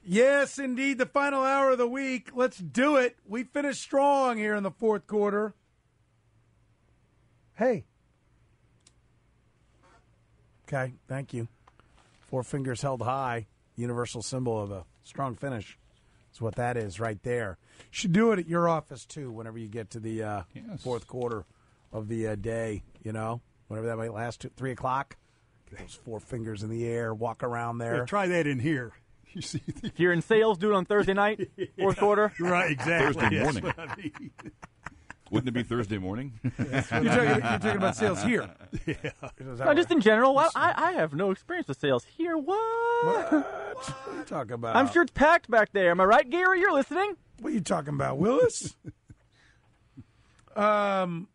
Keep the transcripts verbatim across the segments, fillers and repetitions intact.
Yes, indeed, the final hour of the week. Let's do it. We finished strong here in the fourth quarter. Hey. Okay, thank you. Four fingers held high, universal symbol of a strong finish. That's what that is right there. You should do it at your office, too, whenever you get to the uh, yes. fourth quarter of the uh, day, you know, whenever that might last, to three o'clock. Get those four fingers in the air, walk around there. Yeah, try that in here. You see, if you're in sales, do it on Thursday night, fourth yeah, quarter. Right, exactly. Thursday yes, morning. I mean. Wouldn't it be Thursday morning? you're, talking, you're talking about sales here. Yeah. No, just in general. I, I have no experience with sales here. What? What? What are you talking about? I'm sure it's packed back there. Am I right, Gary? You're listening? What are you talking about, Willis? um,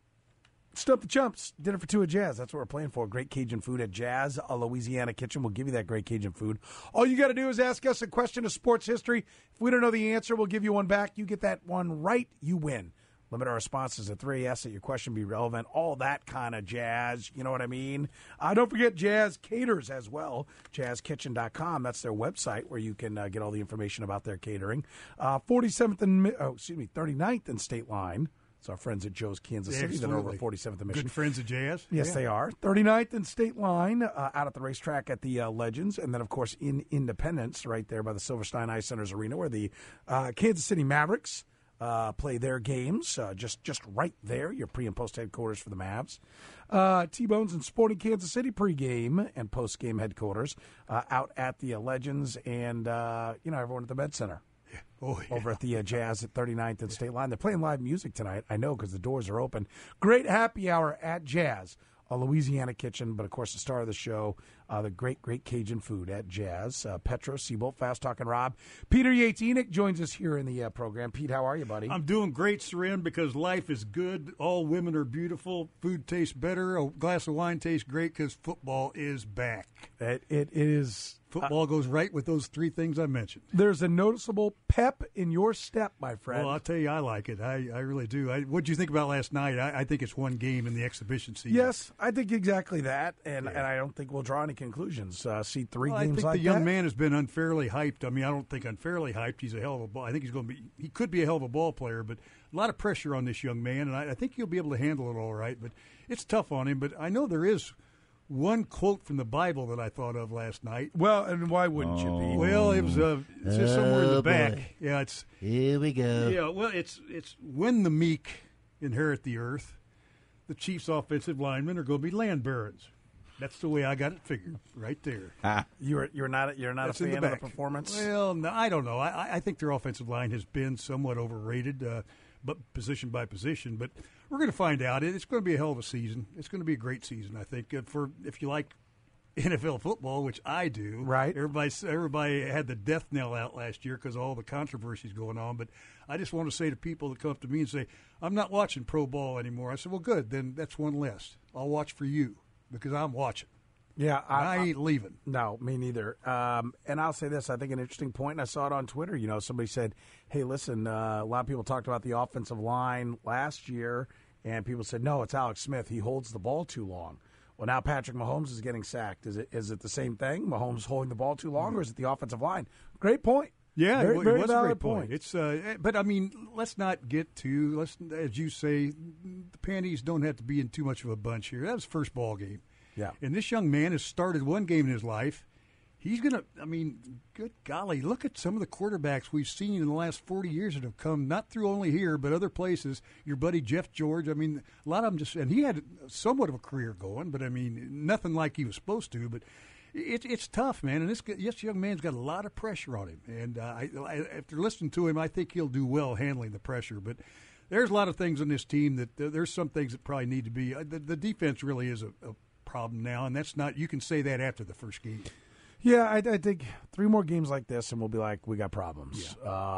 Stump the Chumps. Dinner for two at Jazz. That's what we're playing for. Great Cajun food at Jazz, a Louisiana Kitchen. We'll give you that great Cajun food. All you got to do is ask us a question of sports history. If we don't know the answer, we'll give you one back. You get that one right, you win. Limit our responses to three. Ask that your question be relevant. All that kind of jazz. You know what I mean? Uh, don't forget Jazz caters as well. jazz kitchen dot com. That's their website where you can uh, get all the information about their catering. Uh, forty-seventh and, oh, excuse me, thirty-ninth and State Line. It's our friends at Joe's Kansas City. Absolutely. They're over forty-seventh and Mission. Good friends of Jazz. Yes, yeah. they are. thirty-ninth and State Line, uh, out at the racetrack at the uh, Legends. And then, of course, in Independence, right there by the Silverstein Ice Centers Arena, where the uh, Kansas City Mavericks Uh, play their games, uh, just just right there, your pre- and post headquarters for the Mavs. Uh, T-Bones and Sporting Kansas City pregame and post-game headquarters uh, out at the uh, Legends and, uh, you know, everyone at the Med Center. Yeah. Oh, yeah. Over at the uh, Jazz at thirty-ninth and State Line. They're playing live music tonight, I know, because the doors are open. Great happy hour at Jazz, a Louisiana Kitchen, but, of course, the star of the show, uh, the great, great Cajun food at Jazz. Uh, Petro, Seabolt, Fast Talking Rob. Peter Yates-Enoch joins us here in the uh, program. Pete, how are you, buddy? I'm doing great, Seren, because life is good. All women are beautiful. Food tastes better. A glass of wine tastes great because football is back. It, it is. Football uh, goes right with those three things I mentioned. There's a noticeable pep in your step, my friend. Well, I'll tell you, I like it. I, I really do. I, what did you think about last night? I, I think it's one game in the exhibition season. Yes, I think exactly that, and, yeah. and I don't think we'll draw any conclusions. Uh, see three well, games I think like the young that. man has been unfairly hyped. I mean, I don't think unfairly hyped. He's a hell of a ball. I think he's going to be. He could be a hell of a ball player, but a lot of pressure on this young man, and I, I think he'll be able to handle it all right. But it's tough on him. But I know there is one quote from the Bible that I thought of last night. Well, and why wouldn't oh. you be? Well, it was uh, it's just somewhere in the Oh, back. boy. Yeah, it's Here we go. yeah. Well, it's it's when the meek inherit the earth, the Chiefs' offensive linemen are going to be land barons. That's the way I got it figured, right there. You're you're not you're not That's a in fan the of the back. performance. Well, no, I don't know. I, I think their offensive line has been somewhat overrated, uh, but position by position. But we're going to find out. It's going to be a hell of a season. It's going to be a great season, I think. Uh, for if you like N F L football, which I do, right? Everybody everybody had the death knell out last year because of all the controversies going on. But I just want to say to people that come up to me and say, "I'm not watching pro ball anymore." I said, "Well, good. Then that's one less. I'll watch for you because I'm watching." Yeah, I, I ain't leaving. No, me neither. Um, and I'll say this: I think an interesting point, and I saw it on Twitter. You know, somebody said, "Hey, listen, uh, a lot of people talked about the offensive line last year, and people said, no, it's Alex Smith. He holds the ball too long." Well, now Patrick Mahomes is getting sacked. Is it is it the same thing? Mahomes holding the ball too long, or is it the offensive line? Great point. Yeah, very, it, very it was a valid great point. It's, uh, but I mean, let's not get too. Let's, as you say, the panties don't have to be in too much of a bunch here. That was the first ball game. Yeah. And this young man has started one game in his life. He's going to, I mean, good golly, look at some of the quarterbacks we've seen in the last forty years that have come, not through only here, but other places. Your buddy Jeff George, I mean, a lot of them just, and he had somewhat of a career going, but I mean, nothing like he was supposed to. But it, it's tough, man. And this, this young man's got a lot of pressure on him. And uh, I, I, after listening to him, I think he'll do well handling the pressure. But there's a lot of things on this team that uh, there's some things that probably need to be, uh, the, the defense really is a, a problem now, and that's not, you can say that after the first game. Yeah, I, I think three more games like this, and we'll be like, we got problems. Yeah. Uh,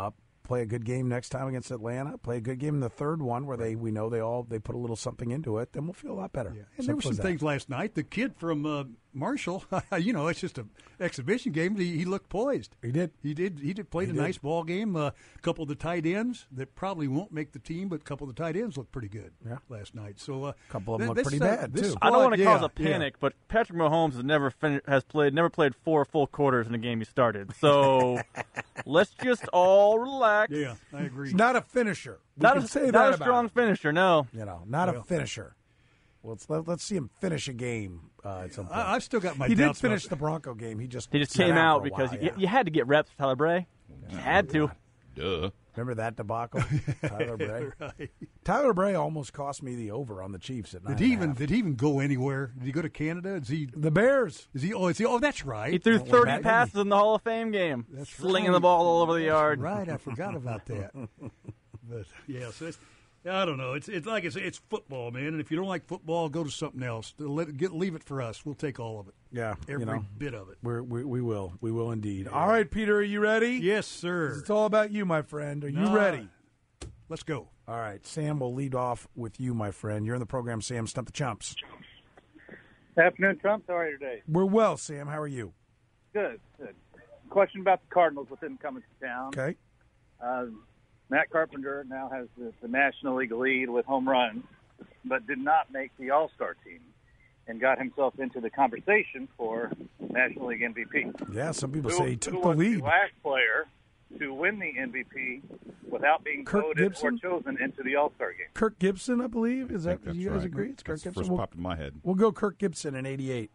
play a good game next time against Atlanta. Play a good game in the third one where they we know they all they put a little something into it. Then we'll feel a lot better. Yeah. And there were some things last night. The kid from uh, Marshall, you know, it's just an exhibition game. He, he looked poised. He did. He did. He did. Played He a did. nice ball game. Uh, a couple of the tight ends that probably won't make the team, but a couple of the tight ends looked pretty good Yeah. last night. So uh, A couple of them th- look this, pretty uh, bad, this too. I don't want to squad- cause a yeah, panic, but Patrick Mahomes has never fin- has played never played four full quarters in a game he started. So let's just all relax. Yeah, yeah I agree. He's not a finisher. We Not can a, say not that a about strong him. finisher, no. You know, not Well. a finisher. Well, let's let, let's see him finish a game uh, at some point. I, I've still got my he did doubts finish about the Bronco game. He just He just sat came out out for a because while, you, yeah. you had to get reps, Tyler Bray. You had to. Duh. Remember that debacle, Tyler Bray. right. Tyler Bray almost cost me the over on the Chiefs at nine. Did he and a even half. did he even go anywhere? Did he go to Canada? Is he The Bears. is he oh is he oh that's right. He threw Well, thirty that- passes in the Hall of Fame game, That's slinging right. the ball all over the yard. Right, I forgot about that. But yeah, so it's, I don't know. It's it's like it's it's football, man. And if you don't like football, go to something else. Let get leave it for us. We'll take all of it. Yeah, Every you know, bit of it. we're, we we will we will indeed. All right, Peter, are you ready? Yes, sir. It's all about you, my friend. Are you Nah. ready? Let's go. All right, Sam will lead off with you, my friend. You're in the program, Sam. Stump the Chumps. Afternoon, Trump. How are you today? We're well, Sam. How are you? Good, good. Question about the Cardinals with them coming to town. Okay. Uh, Matt Carpenter now has the, the National League lead with home runs, but did not make the All-Star team and got himself into the conversation for National League M V P. Yeah, some people Who- say he who took the was lead. the last player to win the M V P without being Kirk voted Gibson? or chosen into the All-Star game? Kirk Gibson, I believe. Is I that think that's you guys right. agree? It's Kirk That's the Gibson. first We'll, popped in my head. we'll go Kirk Gibson in eighty-eight.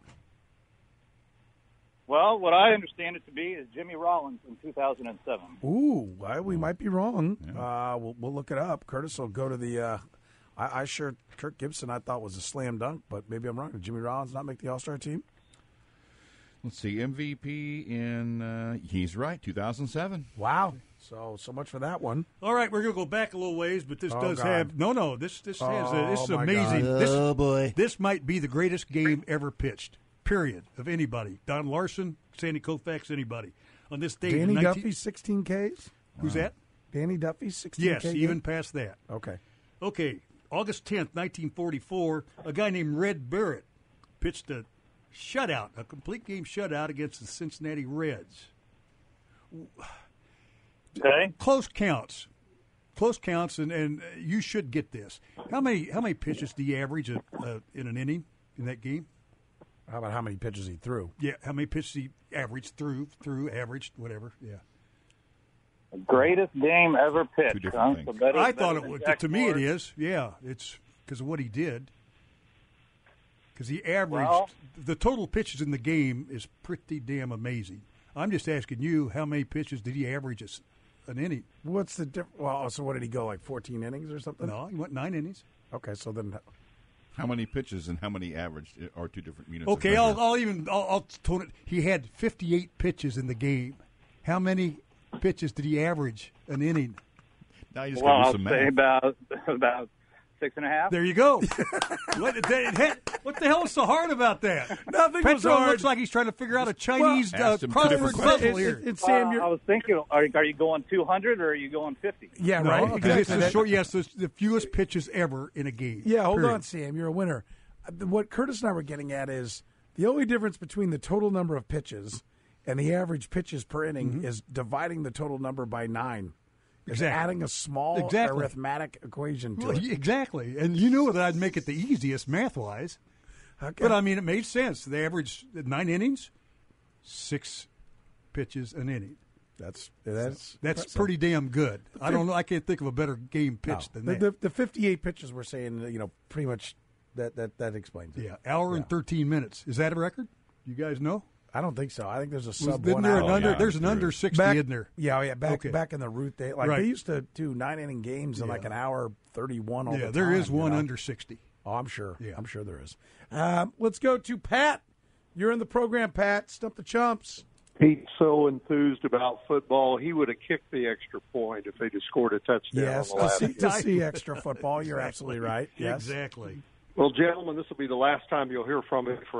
Well, what I understand it to be is Jimmy Rollins in two thousand seven. Ooh, well, we might be wrong. Uh, we'll, we'll look it up. Curtis will go to the. Uh, I, I sure Kirk Gibson I thought was a slam dunk, but maybe I'm wrong. Did Jimmy Rollins not make the All Star team? Let's see, M V P in, uh, he's right, two thousand seven. Wow. So so much for that one. All right, we're gonna go back a little ways, but this Oh, does God. have no, no. This this has uh, this is Oh, my amazing. God. This, Oh, boy. This might be the greatest game ever pitched. Period of anybody. Don Larson, Sandy Koufax, anybody on this date. in Danny nineteen Duffy, sixteen Ks. Who's that? Danny Duffy, sixteen Yes, K. even game? past that. Okay. Okay, August tenth, nineteen forty-four, a guy named Red Barrett pitched a shutout, a complete game shutout against the Cincinnati Reds. Okay. Close counts. Close counts, and, and uh, you should get this. How many how many pitches do you average a, uh, in an inning in that game? How about how many pitches he threw? Yeah, how many pitches he averaged through, through, averaged, whatever. Yeah. Greatest game ever pitched. Two different huh? things. So better- I better thought it than would. Jack To me, it Morris. is. Yeah, it's because of what he did. Because he averaged Well- the total pitches in the game is pretty damn amazing. I'm just asking you, how many pitches did he average a s an inning? What's the difference? Well, so what did he go, like fourteen innings or something? No, he went nine innings. Okay, so then How many pitches and how many averaged are two different units? of Okay, I'll, measure. I'll even I'll, I'll tone it. He had fifty-eight pitches in the game. How many pitches did he average an inning? Now you just Well, got to I'll do some say math. about about six and a half. There you go. what, the, what the hell is so hard about that? nothing was Petro hard. looks like he's trying to figure out a Chinese Well, uh, asked him two crossword different puzzle questions. here. It's Well, Sam. You're, I was thinking, are, are you going two hundred or are you going fifty? yeah, No, right. because it's Exactly. the That- short. Yes, it's the fewest pitches ever in a game. Yeah, hold period. on, Sam. You're a winner. Uh, What Curtis and I were getting at is the only difference between the total number of pitches and the average pitches per inning is dividing the total number by nine. It's Exactly. adding a small Exactly. arithmetic equation to Well, it. exactly, and you knew that I'd make it the easiest math wise. Okay. But I mean, it made sense. They averaged nine innings, six pitches an inning. that's that's That's impressive. pretty damn good. I don't know. I can't think of a better game No. pitched than the, that. the, the fifty-eight pitches we're saying, you know, pretty much that that that explains it. yeah, hour and Yeah. thirteen minutes. Is that a record? You guys know? I don't think so. I think there's a Was, sub isn't one there hour. an under? yeah, there's an there under is. sixty back, in there. Yeah, oh, yeah, back Okay. back in the root day. Like Right. they used to do nine inning games in like Yeah. an hour thirty-one all Yeah, the there time, is you one know? under sixty. Oh, I'm sure. Yeah. I'm sure there is. Um, let's go to Pat. You're in the program, Pat. Stump the Chumps. He's so enthused about football, he would have kicked the extra point if they'd have scored a touchdown Yes, on the to last see, game. to see extra football. You're absolutely right. Yes. Exactly. Well, gentlemen, this will be the last time you'll hear from me for a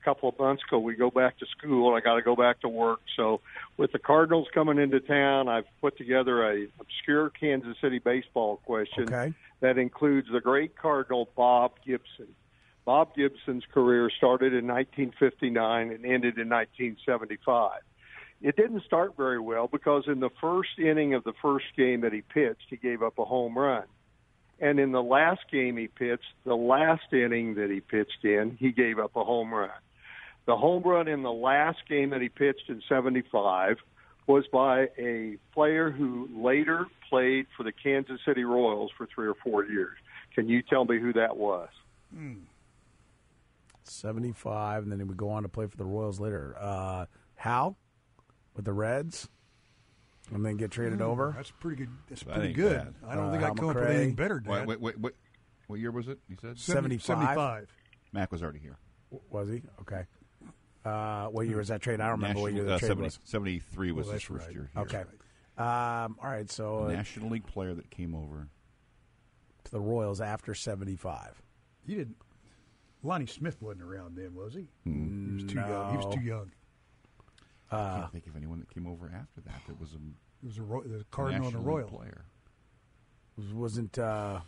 a couple of months ago, we go back to school, and I got to go back to work. So with the Cardinals coming into town, I've put together a obscure Kansas City baseball question Okay. that includes the great Cardinal Bob Gibson. Bob Gibson's career started in nineteen fifty-nine and ended in nineteen seventy-five. It didn't start very well because in the first inning of the first game that he pitched, he gave up a home run. And in the last game he pitched, the last inning that he pitched in, he gave up a home run. The home run in the last game that he pitched in seventy-five was by a player who later played for the Kansas City Royals for three or four years. Can you tell me who that was? Mm. seventy-five, and then he would go on to play for the Royals later. Uh, Hal with the Reds, and then get traded Mm, over. That's pretty good. That's That pretty ain't good. bad. I don't Uh, think Hal I'd come up with McRae. anything better, Dad. Wait, wait, wait, wait. What year was it? You said Seventy- seventy-five? seventy-five. Mac was already here. Was he? Okay. Uh, what year was that trade? I don't remember what year the uh, trade seventy, was. seventy-three was Well, his that's first right. year. That's Okay. right. Um, all right, so uh, National League player that came over. to the Royals after seventy-five. He didn't. Lonnie Smith wasn't around then, was he? Hmm. He was too young. He was No. too young. I Uh, can't think of anyone that came over after that. That was a It was a, Ro- the Cardinal and a National Royal. League player. was- wasn't uh,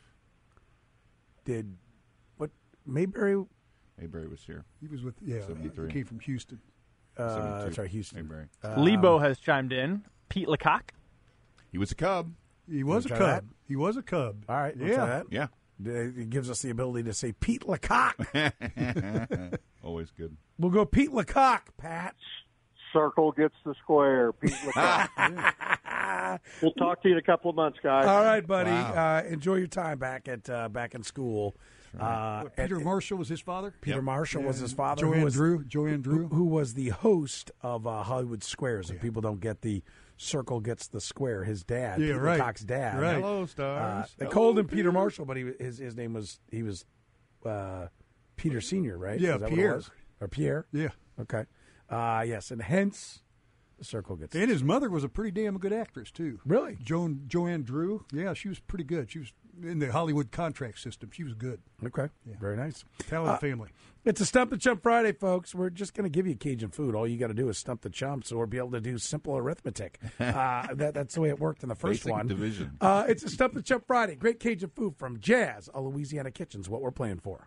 did what Mayberry? Mayberry was here. He was with yeah. He seventy-three. came from Houston. Uh, seventy-two. that's right, Houston. Mayberry. Uh, Lebo has chimed in. Pete Lecoq. He was a Cub. He was a try Cub. that? He was a Cub. All right, we'll Yeah. try that. Yeah. It gives us the ability to say Pete Lecoq. Always good. We'll go Pete Lecoq, Pat. Circle gets the square. Pete Lecoq. We'll talk to you in a couple of months, guys. All right, buddy. Wow. Uh, enjoy your time back at uh, back in school. Uh, What, Peter and- Marshall was his father. Peter Yep. Marshall was his father. who Joanne was, Drew. Joanne Drew. who, who was the host of uh, Hollywood Squares. If people don't get the circle gets the square, his dad, Yeah, Pete right. Lecoq's dad. Right. Hello, Uh, stars. they Hello, called him Peter Peter. Marshall, but he was- his his name was he was uh, Peter Senior, right? Yeah, Is that what it Pierre. was? Or Pierre. Yeah. Okay. Uh, yes, and hence the circle gets. And his mother was a pretty damn good actress too. Really? Joan Joanne Drew. Yeah, she was pretty good. She was in the Hollywood contract system. She was good. Okay. Very nice. Talented Uh, family. It's a Stump the Chump Friday, folks. We're just going to give you Cajun food. All you got to do is stump the chumps or be able to do simple arithmetic. Uh, that, that's the way it worked in the first Basic one. division. Uh, it's a Stump the Chump Friday. Great Cajun food from Jazz, a Louisiana Kitchen's what we're playing for.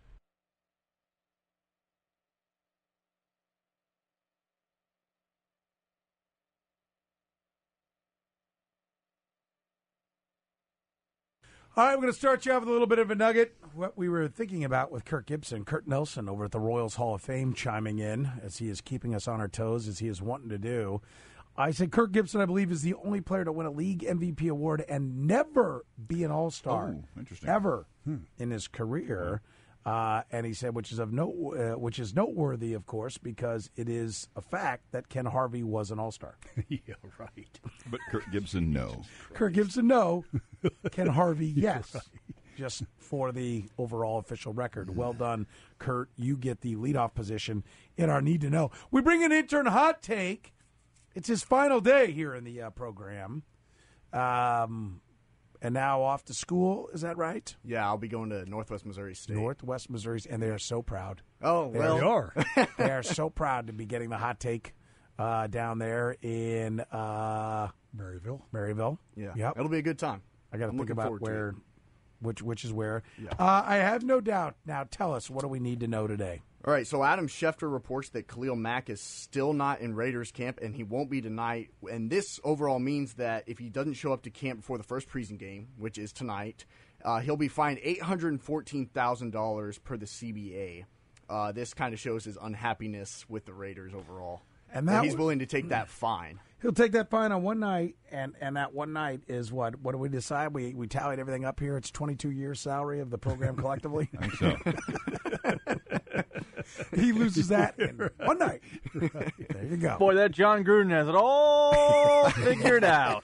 All right, we're going to start you off with a little bit of a nugget. What we were thinking about with Kirk Gibson, Kurt Nelson over at the Royals Hall of Fame chiming in as he is keeping us on our toes as he is wanting to do. I said Kirk Gibson, I believe, is the only player to win a league M V P award and never be an All-Star. Oh, interesting. Ever in his career. Uh, and he said, which is of note, uh, which is noteworthy, of course, because it is a fact that Ken Harvey was an All-Star. Yeah, right. But Kurt Gibson, no. Kirk Gibson, no. Ken Harvey, yes. Just for the overall official record. Well done, Kurt. You get the leadoff position in our Need to Know. We bring in intern Hot Take. It's his final day here in the uh, program. Um, and now off to school. Is that right? Yeah, I'll be going to Northwest Missouri State. Northwest Missouri, and they are so proud. Oh, They well. They are. They are so proud to be getting the Hot Take uh, down there in uh, Maryville. Maryville. Yeah, Yep. it'll be a good time. I got to I'm think looking about forward to where, it. which which is where. Yeah. Uh, I have no doubt. Now, tell us, what do we need to know today? All right, so Adam Schefter reports that Khalil Mack is still not in Raiders camp, and he won't be tonight. And this overall means that if he doesn't show up to camp before the first preseason game, which is tonight, uh, he'll be fined eight hundred fourteen thousand dollars per the C B A. Uh, this kind of shows his unhappiness with the Raiders overall. And that he's w- willing to take that fine. He'll take that fine on one night, and, and that one night is what? What do we decide? We we tallied everything up here. It's twenty-two years salary of the program collectively. I think so. He loses that in one night. There you go. Boy, that John Gruden has it all figured out.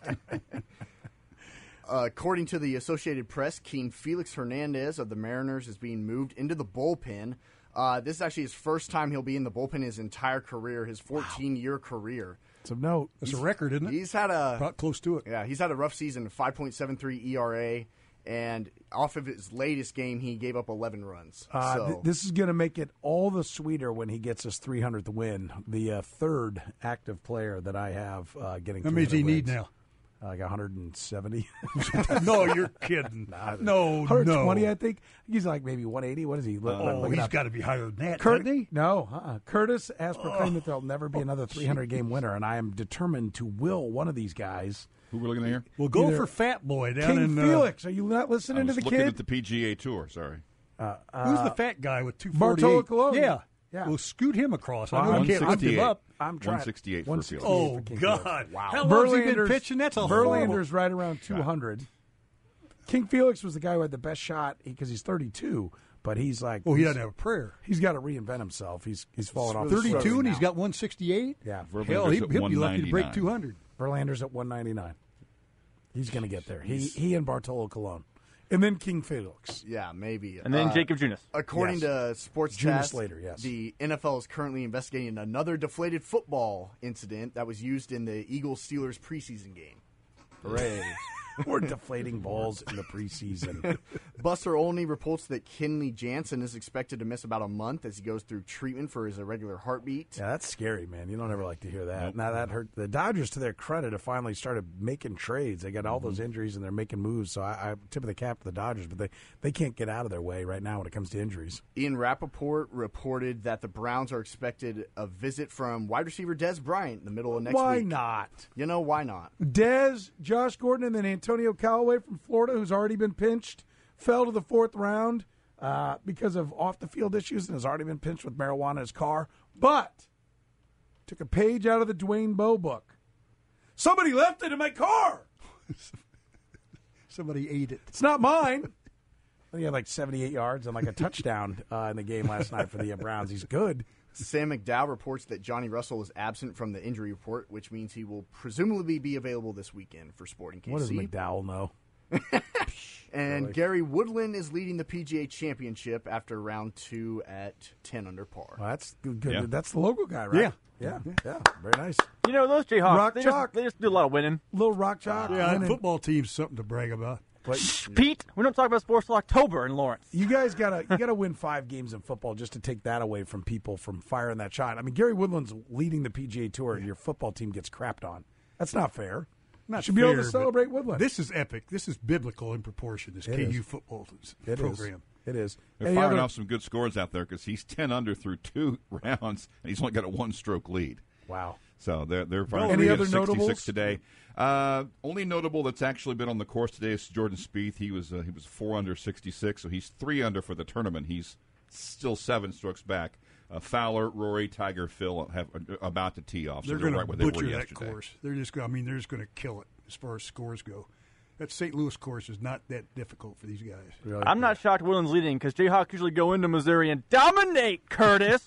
Uh, according to the Associated Press, King Felix Hernandez of the Mariners is being moved into the bullpen. Uh, this is actually his first time he'll be in the bullpen his entire career, his fourteen-year career. It's of note. That's a record, isn't it? He's had a About close to it. yeah, he's had a rough season, five point seven three E R A, And off of his latest game, he gave up eleven runs. Uh, so. th- this is going to make it all the sweeter when he gets his three hundredth win. The uh, third active player that I have uh, getting. How many does he need wins. now? Uh, like one hundred seventy. No, you're kidding. Nah, no, one hundred twenty, no. I think. He's like maybe one eighty. What is he? Look- Oh, look it he's up. got to be higher than that, Kurt, doesn't he? no, uh-uh. Curtis has proclaimed that there'll never be another three hundred game winner, and I am determined to will one of these guys. Who we're looking at here? Well, go Either for Fat Boy down King in. Uh, Felix. Are you not I listening to was the looking kid? at the P G A Tour. Sorry. uh, Who's uh, the fat guy with two Bartolo forty-eight? Colon. Yeah. Yeah. Well, scoot him across. I Well, know you can't lift him 168. up. I'm trying. one sixty-eight for one Felix. sixty-eight Oh, for King God. Felix. Wow. How long's he been Verlander's- pitching? That's a horrible. Verlander's right around two hundred. King Felix was the guy who had the best shot because he's thirty-two, but he's like, Oh, he he's- doesn't have a prayer. He's got to reinvent himself. He's he's fallen off. the really road thirty-two and now. he's got one sixty-eight? Yeah. Verlander's Hell, he, at he'll be lucky to break one ninety-nine. two hundred. Verlander's at one ninety-nine. He's going to get there. He he and Bartolo Colon, and then King Felix. Yeah, maybe. And then Uh, Jacob Junis. According Yes. to Sports Junior Cast, Slater, yes. the N F L is currently investigating another deflated football incident that was used in the Eagles-Steelers preseason game. Hooray. We're deflating balls in the preseason. Buster Olney reports that Kenley Jansen is expected to miss about a month as he goes through treatment for his irregular heartbeat. Yeah, that's scary, man. You don't ever like to hear that. Now that hurt the Dodgers. To their credit, have finally started making trades. They got all those injuries and they're making moves. So I, I tip of the cap to the Dodgers, but they they can't get out of their way right now when it comes to injuries. Ian Rappaport reported that the Browns are expected a visit from wide receiver Des Bryant in the middle of next Why week. not? You know, why not? Dez, Josh Gordon, and then Antonio Callaway from Florida, who's already been pinched, fell to the fourth round uh, because of off-the-field issues and has already been pinched with marijuana in his car. But took a page out of the Dwayne Bowe book. Somebody left it in my car. Somebody ate it. It's not mine. He had like seventy-eight yards and like a touchdown uh, in the game last night for the uh, Browns. He's good. Sam McDowell reports that Johnny Russell is absent from the injury report, which means he will presumably be available this weekend for Sporting K C. What does McDowell know? And Really? Gary Woodland is leading the P G A Championship after round two at ten under par. Well, that's good. good. Yeah. That's the local guy, right? Yeah. Yeah. Yeah. Very nice. You know, those Jayhawks, Rock they chalk. just, they just do a lot of winning. Little rock chalk. Yeah, winning. football team's something to brag about. But Pete, we don't talk about sports till October in Lawrence. you guys gotta you gotta win five games in football just to take that away from people from firing that shot. I mean, Gary Woodland's leading the P G A Tour, and your football team gets crapped on. That's not fair. Not You should be able fair, to but celebrate Woodland. This is epic. This is biblical in proportion, this It K U is. football s- It is. program. It is. They're Any firing other- off some good scores out there because he's ten under through two rounds, and he's only got a one-stroke lead. Wow. So they're they're Well, firing any at other sixty-six notables? today. Uh, only notable that's actually been on the course today is Jordan Spieth. He was uh, he was four under sixty-six, so he's three under for the tournament. He's still seven strokes back. Uh, Fowler, Rory, Tiger, Phil have uh, about to tee off. So They're they're going right to where they were butcher that yesterday. course. They're just. Gonna, I mean, they're just going to kill it as far as scores go. That Saint Louis course is not that difficult for these guys. Really? I'm not shocked Woodland's leading because Jayhawks usually go into Missouri and dominate, Curtis.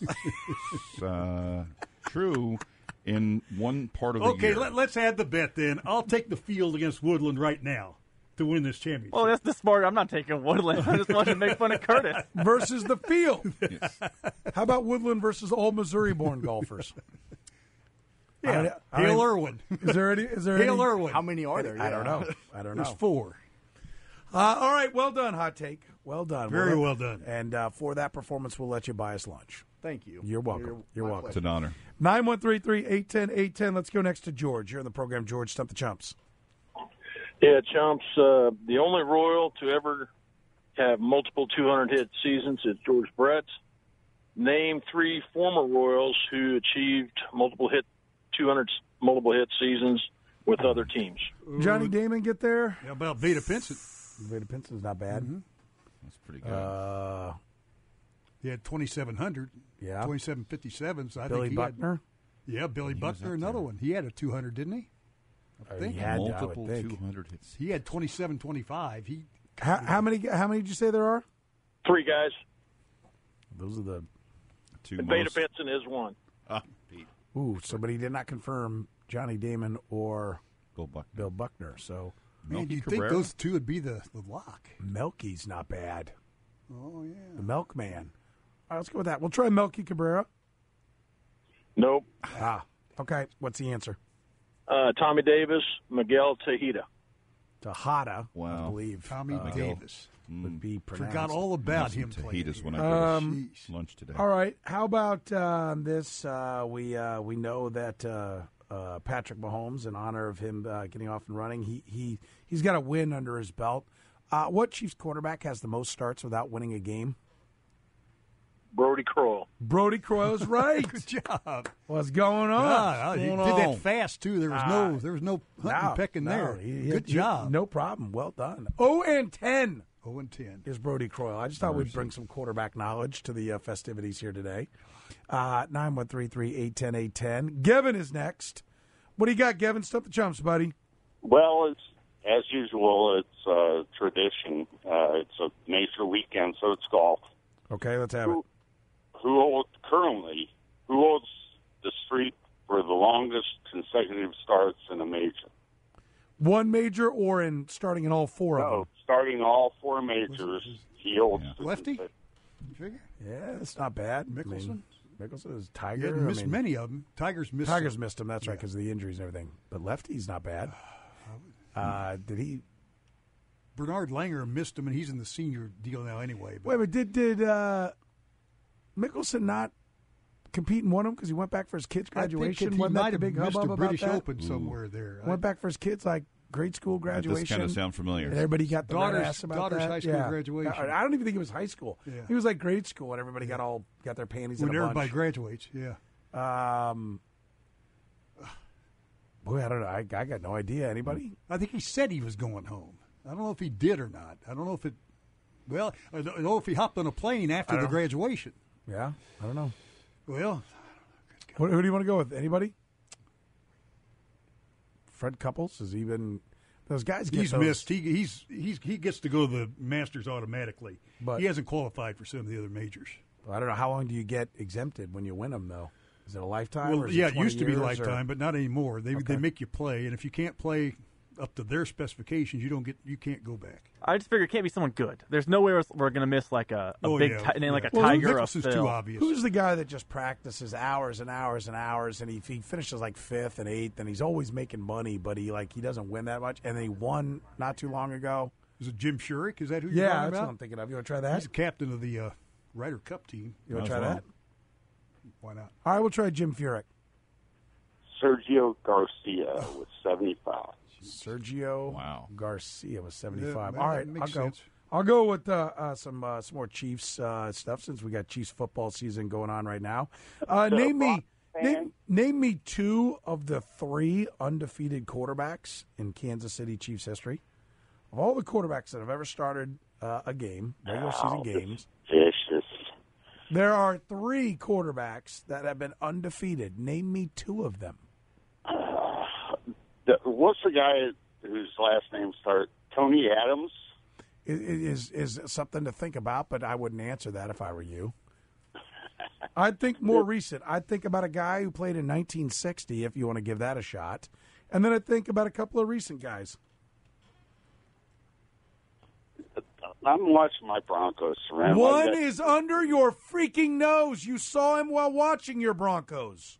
Uh, true. In one part of the Okay, year. let, let's add the bet then. I'll take the field against Woodland right now to win this championship. Well, that's the smart. I'm not taking Woodland. I just wanted to make fun of Curtis. versus the field. How about Woodland versus all Missouri-born golfers? yeah, I- I Hale mean- Irwin. Is there any? Is there Hale any? Irwin. How many are there? I don't Yeah. know. I don't know. There's four. Uh, all right, well done, Hot Take. Well done. Very We'll well let- done. And uh, for that performance, we'll let you buy us lunch. Thank you. You're welcome. You're my welcome. It's an honor. nine one three three, eight one zero, eight one zero. Let's go next to George. You're in the program, George. Stump the Chumps. Yeah, Chumps, uh, the only Royal to ever have multiple two hundred hit seasons is George Brett. Name three former Royals who achieved multiple hit two hundred multiple hit seasons with other teams. Johnny Damon get there? How about Veda Pinson? Vada Pinson's not bad. That's pretty good. Uh, He had twenty-seven hundred. Yeah. twenty-seven fifty-sevens. I Billy think he had- Buckner? yeah, Billy He was Buckner, up another there. one. He had a two hundred, didn't he? I Uh, think. he had to, I would Multiple think. two hundred hits. He had twenty-seven twenty-five. He How, how many? How many did you say there are? Three guys. Those are the. Two And Veda most. Pinson is one. Ah, Pete. Ooh, somebody did not confirm Johnny Damon or Bill Buck. Bill Buckner. So man, Melky you'd think Cabrera? those two would be the, the lock. Melky's not bad. Oh yeah. The Milkman. All right, let's go with that. We'll try Melky Cabrera. Nope. Ah, okay. What's the answer? Uh, Tommy Davis, Miguel Tejeda. Tejada, Wow. I believe. Tommy uh, Davis. would be pronounced. Forgot all about him Some playing. tajitas when I Um, go to lunch today. All right. How about uh, this? Uh, we uh, we know that uh, uh, Patrick Mahomes, in honor of him uh, getting off and running, he he he's got a win under his belt. Uh, what Chiefs quarterback has the most starts without winning a game? Brody Croyle. Brody Croyle's right. Good job. What's going on? Ah, he What's did going that on? fast too. There was Ah, no there was no hunting No, pecking no, there. he- he- Good he- job. No problem. Well done. Oh, and ten Oh and ten. is Brody Croyle. I just thought we'd bring some quarterback knowledge to the uh, festivities here today. Uh, nine one three three eight one zero eight one zero. Gavin is next. What do you got, Gavin? Stump the chumps, buddy. Well, it's as usual. It's uh, tradition. Uh, it's a major weekend, so it's golf. Okay, let's have it. Who, who holds currently? Who holds the streak for the longest consecutive starts in a major? One major or in starting in all four of No, them? starting all four majors, he holds the Lefty? consecutive- You figure? Yeah, that's not bad. I Mickelson? mean, Mickelson is He Tiger. hadn't missed I mean, many of them. Tigers missed. Tigers some. missed him. That's right, because of the injuries and everything. But lefty's not bad. Uh, did he? Bernard Langer missed him, and he's in the senior deal now anyway. But Wait, but did did uh, Mickelson not compete and won them because he went back for his kids' I think graduation? that he Wasn't that might the have big missed hubbub a about British that? Open somewhere there. I- Went back for his kids, like grade school That graduation. does kind of sound familiar. And everybody got the red Daughter's- ass about daughter's that. high school Yeah. graduation. I I don't even think it was high school. Yeah. It was like grade school, and everybody got all got their panties when in a everybody bunch. graduates, yeah. Um, boy, I don't know. I, I got no idea. Anybody? I think he said he was going home. I don't know if he did or not. I don't know if it. Well, I don't know if he hopped on a plane after I the don't- graduation. Yeah, I don't know. Well, Who, who do you want to go with? Anybody? Fred Couples has he been? Those guys get he's those, missed. He he's he's he gets to go to the Masters automatically. But- he hasn't qualified for some of the other majors. I don't know how long do you get exempted when you win them though. Is it a lifetime? Well, or is yeah, it it twenty used to be years, or- lifetime, but not anymore. They Okay. they make you play, and if you can't play up to their specifications, you don't get you can't go back. I just figure it can't be someone good. There's no way we're, we're going to miss like a, a Oh, big yeah, ti- name like yeah. a Well, Tiger or a Mickelson's Phil. too obvious. Who's the guy that just practices hours and hours and hours, and he, he finishes like fifth and eighth, and he's always making money, but he like he doesn't win that much, and then he won not too long ago. Is it Jim Furyk? Is that who you're Yeah, talking that's about? what I'm thinking of. You want to try that? He's the captain of the uh, Ryder Cup team. You want Might to try as that? Why not? All right, we'll try Jim Furyk. Sergio Garcia with seventy-five. Sergio Wow. Garcia was seventy-five. Yeah, All that right, makes I'll go. sense. I'll go with uh, uh, some uh, some more Chiefs uh, stuff since we got Chiefs football season going on right now. Uh, So, name me Brock name, fan? name me two of the three undefeated quarterbacks in Kansas City Chiefs history. Of all the quarterbacks that have ever started uh, a game, regular season Oh, games, Vicious. there are three quarterbacks that have been undefeated. Name me two of them. The- What's the guy whose last name starts Tony Adams? It, it is is something to think about, but I wouldn't answer that if I were you. I'd think more recent. I'd think about a guy who played in nineteen sixty, if you want to give that a shot, and then I'd think about a couple of recent guys. I'm watching my Broncos. Surround. One is under your freaking nose. You saw him while watching your Broncos.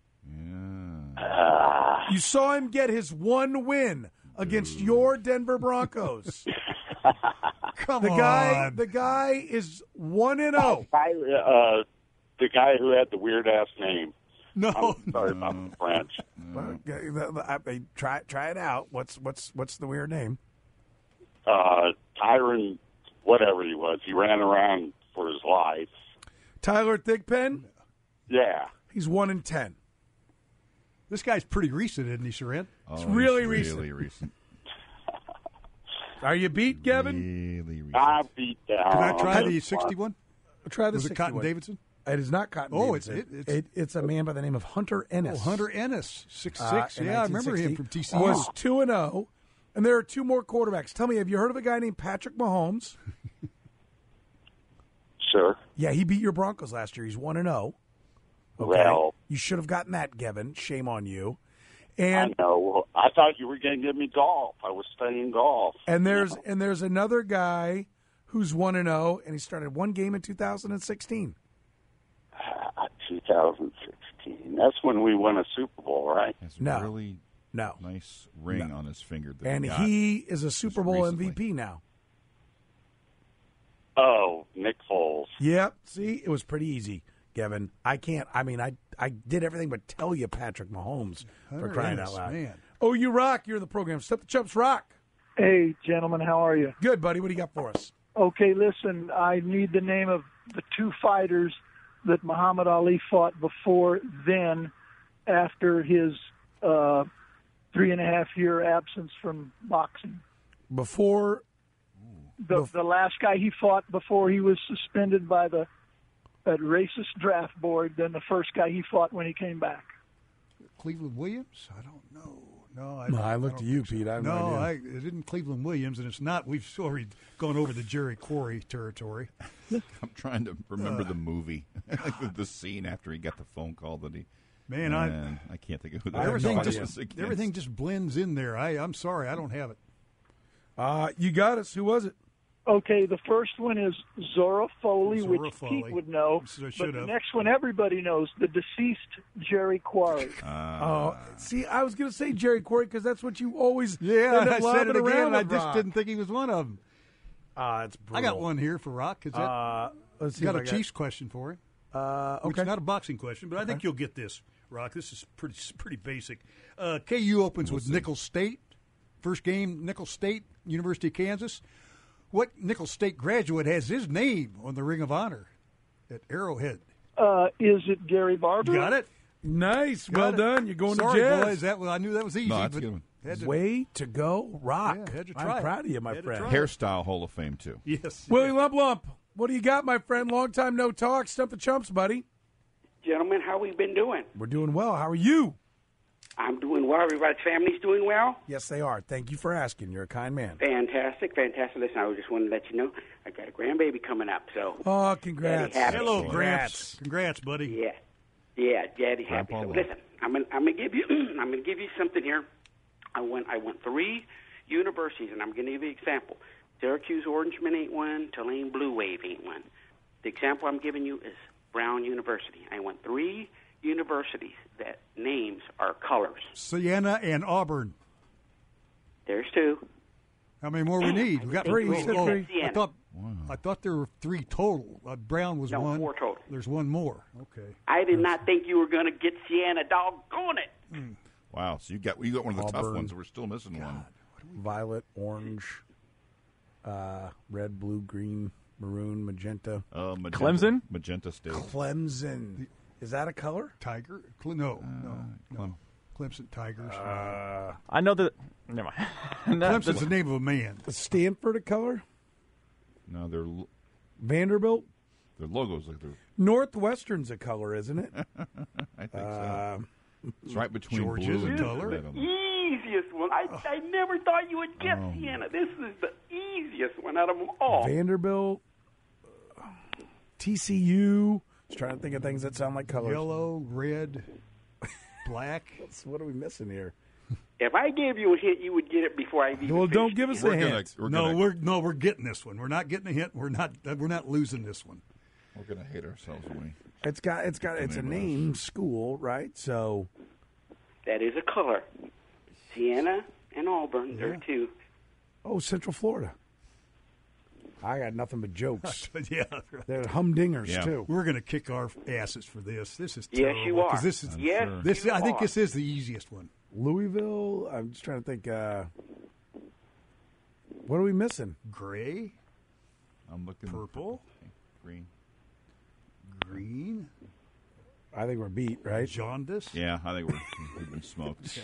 Ah, You saw him get his one win against your Denver Broncos. Come The on. guy, the guy is one and zero. guy, uh, the guy who had the weird ass name. no, I'm sorry about the French. Well, I- I- Try try it out. What's what's what's the weird name? Uh, Tyron, whatever he was, he ran around for his life. Tyler Thigpen. Yeah. He's one and ten. this guy's pretty recent, isn't he, Saran? Oh, he's really really recent. recent. Are you beat, Gavin? Really recent. I beat down. Can I try on the this one. sixty-one? Try the Was it Cotton sixty-one. Davidson? It is not Cotton Oh, it's- Davidson. it- it's- It- it's a man by the name of Hunter Ennis. Oh, Hunter Ennis, six Uh, six. in Yeah, I remember him nineteen from T C sixty. U. Was two and zero, and there are two more quarterbacks. Tell me, have you heard of a guy named Patrick Mahomes? Sure. Yeah, he beat your Broncos last year. He's one and zero. Okay. Well, You should have gotten that, Gavin. Shame on you. I And know. Well, I thought you were going to give me golf. I was studying golf. and there's and there's another guy who's one and zero, and he started one game in two thousand sixteen. Uh, twenty sixteen. That's when we won a Super Bowl, right? It's No. really No. Nice ring No. on his finger. That And he, got. he is a Super Bowl recently. M V P now. Oh, Nick Foles. Yep. See, it was pretty easy, Kevin. I can't. I mean, I I did everything but tell you Patrick Mahomes for crying out Yes, loud. man. Oh, you rock. You're in the program. Step the Chumps rock. Hey, gentlemen, how are you? Good, buddy. What do you got for us? Okay, listen, I need the name of the two fighters that Muhammad Ali fought before then, after his uh, three and a half year absence from boxing. Before The, the last guy he fought before he was suspended by the that racist draft board, then the first guy he fought when he came back. Cleveland Williams? I don't know. No, I, No, I don't- looked don't at you, think so. Pete. I have no, no I, idea. it isn't Cleveland Williams, and it's not. We've already gone over the Jerry Quarry territory. I'm trying to remember the movie, the, the scene after he got the phone call that he. Man, I- Man, I can't think of who that I have everything no just idea. was against. everything just blends in there. I, I'm sorry, I don't have it. Uh, you got us. Who was it? Okay, the first one is Zora Foley, Zora which Foley. Pete would know. So I But should the have. next one everybody knows, the deceased Jerry Quarry. Oh, see, I was going to say Jerry Quarry because that's what you always Yeah, end up I said lobbing it again. around and I with just Rock. didn't think he was one of them. Ah, it's I got one here for Rock. Is that Uh, let's see got if a I Chiefs question for him? Uh, Which okay. is not a boxing question, but I think you'll get this, Rock. This is pretty pretty basic. Uh, K U opens with Nicholls State. First game, Nicholls State, University of Kansas. What Nicholls State graduate has his name on the Ring of Honor at Arrowhead? Uh, is it Gary Barber? Got it? Nice. Got well it. done. You're going Sorry, to jazz. boys. That was, I knew that was easy. No, that's a but good one. had to- Way to go, Rock. Yeah, had to I'm try it. proud of you, my Had to friend. try it. Hairstyle Hall of Fame too. Yes. Willie Lump Lump, what do you got, my friend? Long time no talk. Stump the Chumps, buddy. Gentlemen, how we been doing? We're doing well. How are you? I'm doing well. Everybody's family's doing well? Yes, they are. Thank you for asking. You're a kind man. Fantastic, fantastic. Listen, I just wanted to let you know I got a grandbaby coming up, so Oh, congrats. Very happy. Hello, Congrats. Gramps. Congrats, buddy. yeah, yeah, Daddy's happy. Grandpa So Lump. listen, I'm gonna I'm gonna give you I'm gonna give you something here. I went I went three universities, and I'm gonna give you an example. Syracuse Orangeman ain't one. Tulane Blue Wave ain't one. The example I'm giving you is Brown University. I went three universities that names are colors. Siena and Auburn. There's two. How many more we need? We got Three. You oh, said oh, three. I thought I thought there were three total. Uh, Brown was No, one. four total. There's one more. Okay. I did not think you were going to get Sienna. Doggone it. Wow, so you got you got one of the tough Auburn. ones. We're still missing one. Violet, orange, uh, red, blue, green, maroon, magenta. Uh, magenta, Clemson? Magenta State. Clemson. Is that a color? Tiger? Cle- no, no, no. Clem- Clemson Tigers. Uh, I know that. Never mind. That- Clemson's the name of a man. is Stanford a color? No, their lo- Vanderbilt? their logos like they're. Northwestern's a color, isn't it? I think Uh, so. It's right between Georgia's blue a and color. red on them. Easiest one. I, I never thought you would get Sienna. This is the easiest one out of them all. Vanderbilt, T C U. Just trying to think of things that sound like colors. Yellow, red, black. So what are we missing here? If I gave you a hint, you would get it before I even Well, don't finished give the us hint. a We're gonna, hint. we're no, gonna, we're no, we're getting this one. We're not getting a hint. We're not. We're not losing this one. we're gonna hate ourselves when we. It's got it's got it's a name of name school, right? So That is a color. Sienna and Auburn, they're two. oh, Central Florida. I got nothing but jokes. yeah, They're humdingers Yeah. too. we're going to kick our asses for this. This is Yes, terrible. you are. 'cause This is yes, this. you I think are. this is the easiest one. Louisville. I'm just trying to think. Uh, what are we missing? Gray, I'm looking. Purple. Green. green, I think we're beat, right? jaundice. Yeah, I think we're, we've been smoked.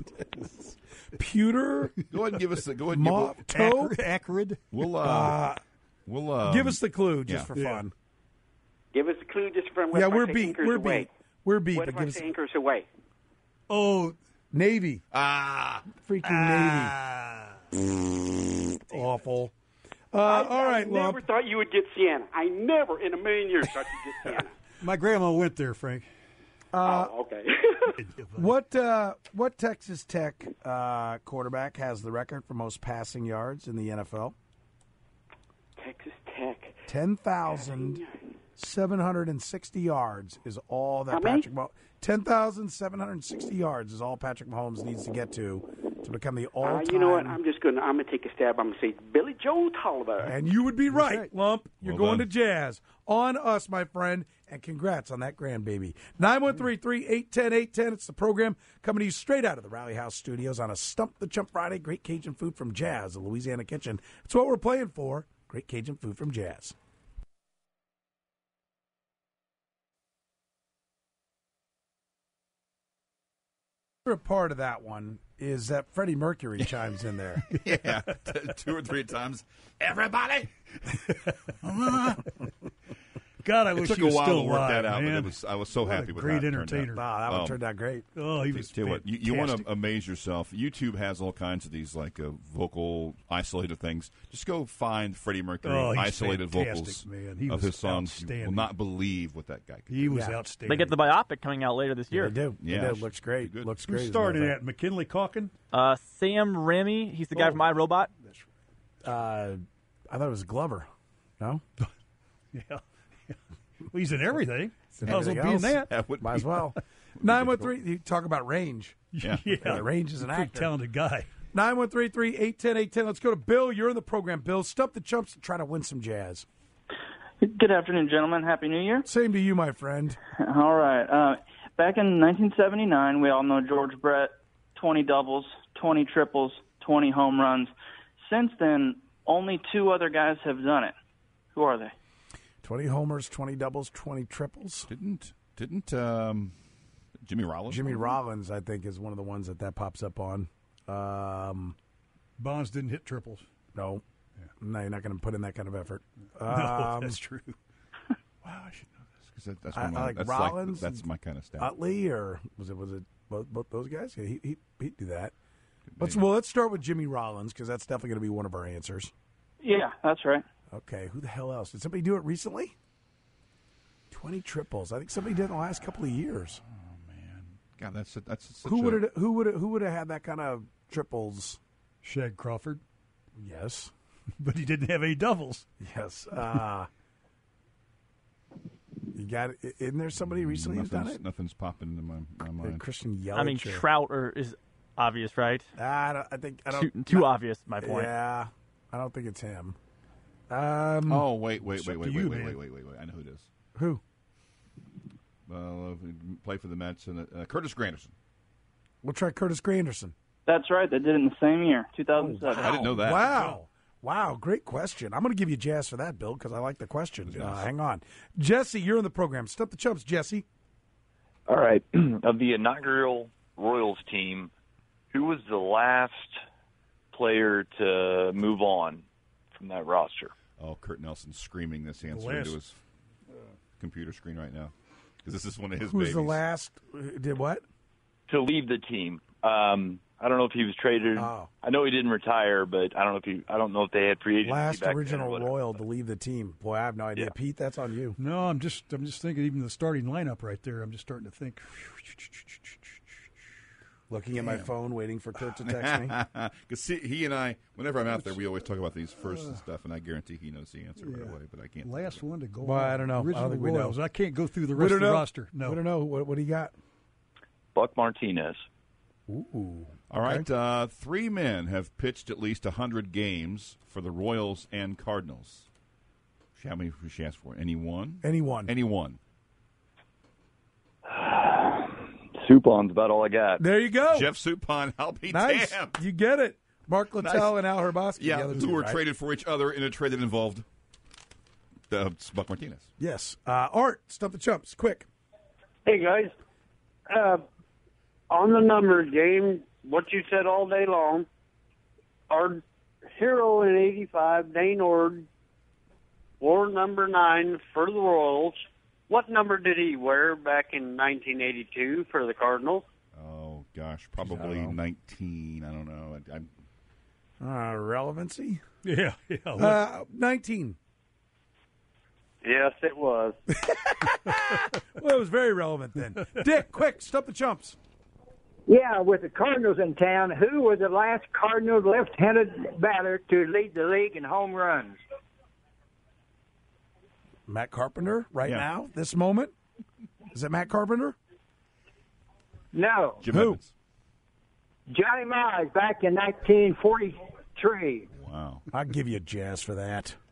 Pewter. Go ahead and give us the. Go ahead and give, Mauve. we'll, Taupe. Acrid. acrid. we'll uh, Uh, we'll um, give us the clue just yeah. for Yeah. fun. Give us a clue just from what Yeah, if I we're say beat. anchors We're away? beat. We're beat. What But if I give us say anchors away? Oh, Navy. ah. Freaking ah. Navy. Awful. Uh, I, all right, I never Lump. thought you would get Sienna. I never in a million years thought you'd get Sienna. My grandma went there, Frank. Uh, oh, okay. What uh, what Texas Tech uh, quarterback has the record for most passing yards in the N F L? Texas Tech. Ten thousand seven hundred sixty yards is all that How many? Patrick Mahomes. ten thousand seven hundred sixty yards is all Patrick Mahomes needs to get to to become the all-time. Uh, you know what? I'm just gonna I'm gonna take a stab. I'm gonna say Billy Joe Tolliver. And you would be right, right. Lump. You're Well going done. to Jazz. On us, my friend. And congrats on that grandbaby. nine one three, three eight one zero, eight one zero. It's the program coming to you straight out of the Rally House studios on a Stump the Chump Friday. Great Cajun food from Jazz, the Louisiana Kitchen. It's what we're playing for. Great Cajun food from Jazz. A part of that one is that Freddie Mercury chimes in there. Yeah, two or three times. Everybody. God, I It wish took he a was while still to work alive, that out, man. but it was, I was so What a happy with great how it turned entertainer. Wow, that one Um, turned out great. Oh, he was Tell you what, you, you want to fantastic. amaze yourself. YouTube has all kinds of these like uh, vocal isolated things. Just go find Freddie Mercury Oh, he's isolated fantastic, vocals man. He of was his songs. You will outstanding. not believe what that guy could He do. was Yeah. outstanding. They get the biopic coming out later this year. They do. Yeah. They do. Looks great. Good. Looks Who great. as a started matter at McKinley Calkin? Uh, Sam Raimi, he's the guy Oh. from iRobot. of fact. Uh, I thought it was Glover. No? Yeah. Well, he's in everything. How's it Everything being else? that? That would Might be- as well. nine one three, you talk about range. Yeah. Yeah, range is an Pretty actor. talented guy. nine one three, three eight one zero, eight one zero. Let's go to Bill. You're in the program, Bill. Stump the Chumps and try to win some jazz. Good afternoon, gentlemen. Happy New Year. Same to you, my friend. All right. Uh, back in nineteen seventy-nine, we all know George Brett, twenty doubles, twenty triples, twenty home runs. Since then, only two other guys have done it. Who are they? twenty homers, twenty doubles, twenty triples. Didn't didn't um, Jimmy Rollins? Jimmy Rollins, I think, is one of the ones that that pops up on. Um, Bonds didn't hit triples. no. No, you're not going to put in that kind of effort. no, Um, that's true. Wow, I should know this because that, that's, I- one of I my- like that's Rollins Like, that's my kind of stat. Utley, or was it was it both, both those guys? Yeah, he, he, he'd do that. Could Let's be. well, let's start with Jimmy Rollins because that's definitely going to be one of our answers. Yeah, that's right. Okay, who the hell else? Did somebody do it recently? Twenty triples. I think somebody did in the last couple of years. God, that's a, that's such Who a, would have who would who would have had that kind of triples? Shag Crawford, Yes, but he didn't have any doubles. yes. Uh, you got it. Isn't there somebody recently who's done nothing's, it? nothing's popping into my, my Uh, mind. Christian Yelich. I mean, or- Trout or is obvious, right? I, don't, I think I Too, don't. too no, obvious, my point. Yeah, I don't think it's him. Um, Oh wait, wait, It's wait, up wait, to wait, you, wait, man. wait, wait, wait, wait. I know who it is. who? Uh, play for the Mets and uh, Curtis Granderson. We'll try Curtis Granderson. That's right. They did it in the same year, two thousand seven. I didn't know that. Wow. Wow, great question. I'm going to give you jazz for that, Bill, because I like the question. Uh, hang on. Jesse, you're in the program. Stump the Chumps, Jesse. All right. Of the inaugural Royals team, who was the last player to move on from that roster? Oh, Kurt Nelson's screaming this answer last- into his computer screen right now because this is one of his Who's babies. the last? uh, Did what? To leave the team. Um, I don't know if he was traded. Oh. I know he didn't retire, but I don't know if he. I don't know if they had free agency Last back then or original whatever. Royal to leave the team. Boy, I have no idea. Yeah. Pete, that's on you. No, I'm just I'm just thinking even the starting lineup right there. I'm just starting to think. Looking at my phone, waiting for Kurt to text me. Because he and I, whenever I'm out there, we always talk about these first and stuff, and I guarantee he knows the answer right Yeah. away, but I can't. Last one to go. Well, I on. don't know. I don't Original think we know. Royals. I can't go through the We rest don't of the know. roster. No. We don't know. What, what do you got? Buck Martinez. Ooh. All right, uh, three men have pitched at least one hundred games for the Royals and Cardinals. How many did she ask for? Anyone? Anyone. Anyone. Supon's about all I got. There you go. Jeff Suppan, I'll be Nice. damned. You get it. Mark Littell Nice. and Al Herboski. Yeah, the other who two, were right? traded for each other in a trade that involved uh, Buck Martinez. Yes. Uh, Art, Stump the Chumps, quick. Hey, guys. Uh, on the numbers game, what you said all day long, our hero in eighty-five, Dane Ord, wore number nine for the Royals. What number did he wear back in nineteen eighty-two for the Cardinals? Oh, gosh, probably nineteen. I don't know. I, I'm Uh, relevancy? Yeah, yeah. Uh, nineteen. Yes, it was. Well, it was very relevant then. Dick, quick, Stump the Chumps. Yeah, with the Cardinals in town, who was the last Cardinals left-handed batter to lead the league in home runs? Matt Carpenter right Yeah. now, this moment? Is it Matt Carpenter? No. Jim Who? Edmonds. Johnny Mize back in nineteen forty-three. Wow. I'll give you a Jazz for that.